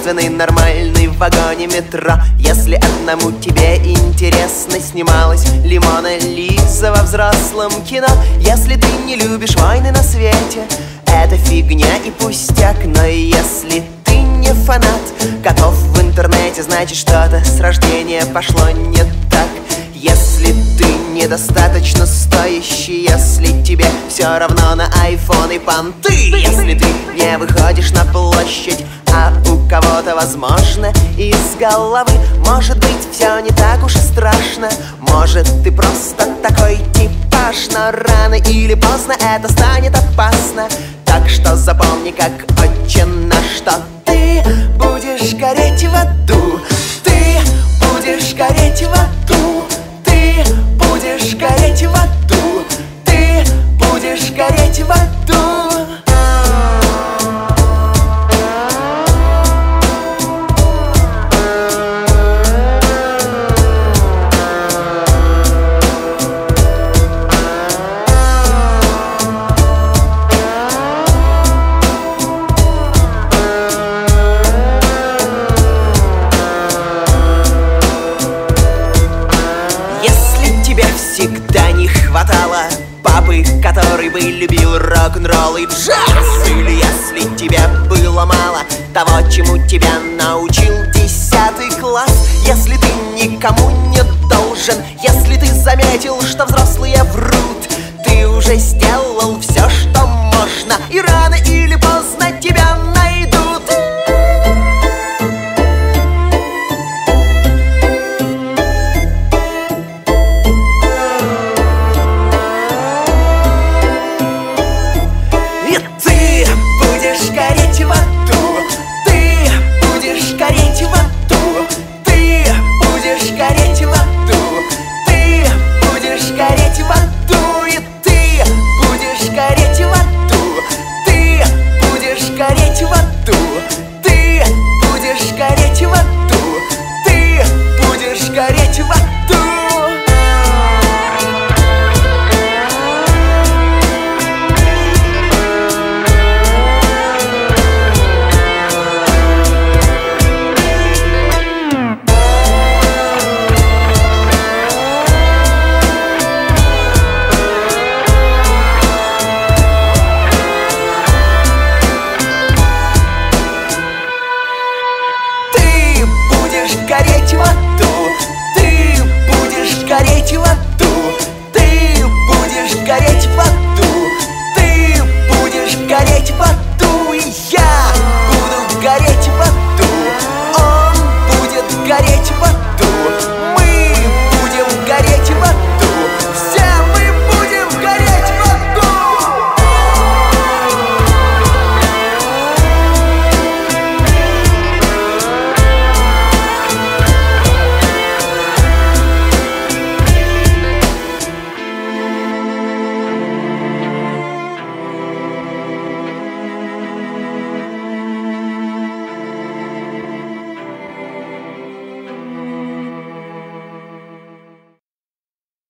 единственный нормальный в вагоне метро. Если одному тебе интересно, снималась ли Мона Лиза во взрослом кино. Если ты не любишь войны на свете, это фигня и пустяк. Но если ты не фанат котов в интернете, значит что-то с рождения пошло не так. Если ты недостаточно стоящий, если тебе все равно на айфон и понты, если ты не выходишь на площадь, а у кого-то, возможно, из головы, может быть, все не так уж и страшно. Может, ты просто такой типаж, но рано или поздно это станет опасно. Так что запомни, как отче наш, что ты будешь гореть в аду. Ты будешь гореть в аду. Ты будешь гореть в аду. Ты будешь гореть в аду. Всегда не хватало папы, который бы любил рок-н-ролл и джаз. Или если тебе было мало того, чему тебя научил 10 класс. Если ты никому не должен, если ты заметил, что взрослые врут, ты уже сделал все, что можно, и рано или поздно тебя найдут. Гореть